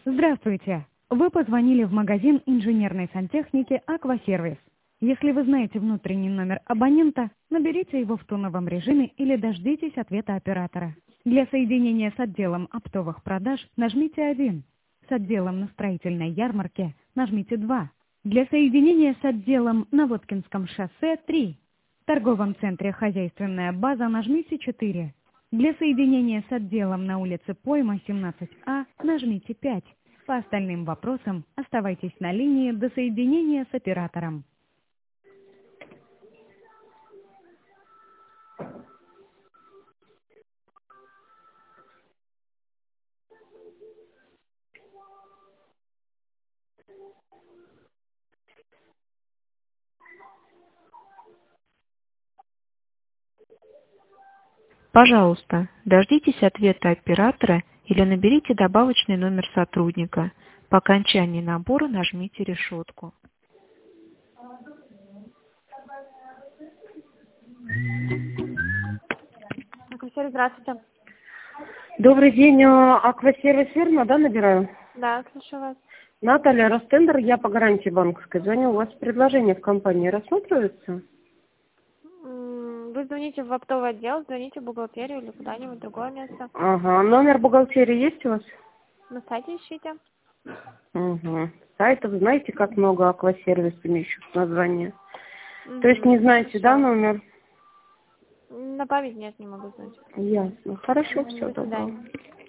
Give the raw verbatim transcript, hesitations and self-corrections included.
Здравствуйте! Вы позвонили в магазин инженерной сантехники «Аквасервис». Если вы знаете внутренний номер абонента, наберите его в тоновом режиме или дождитесь ответа оператора. Для соединения с отделом оптовых продаж нажмите один. С отделом на строительной ярмарке нажмите два. Для соединения с отделом на Воткинском шоссе три. В торговом центре «Хозяйственная база» нажмите четыре. Для соединения с отделом на улице Пойма семнадцать А нажмите пять. По остальным вопросам оставайтесь на линии до соединения с оператором. Пожалуйста, дождитесь ответа оператора или наберите добавочный номер сотрудника. По окончании набора нажмите решетку. Аквасервис, здравствуйте. Добрый день, э, Аквасервис фирма, да, набираю? Да, слушаю вас. Наталья Ростендер, я по гарантии банковской звоню. У вас предложение в компании рассматривается? М, Вы звоните в оптовый отдел, звоните в бухгалтерию или куда-нибудь в другое место. Ага, номер бухгалтерии есть у вас? На сайте ищите. Угу. Сайтов знаете, как много Аквасервис, имеющих название? Мгм, То есть не знаете, да, хорошо. номер? На память нет, не могу знать. Ясно. Хорошо, Мгм, все, До доброго. свидания.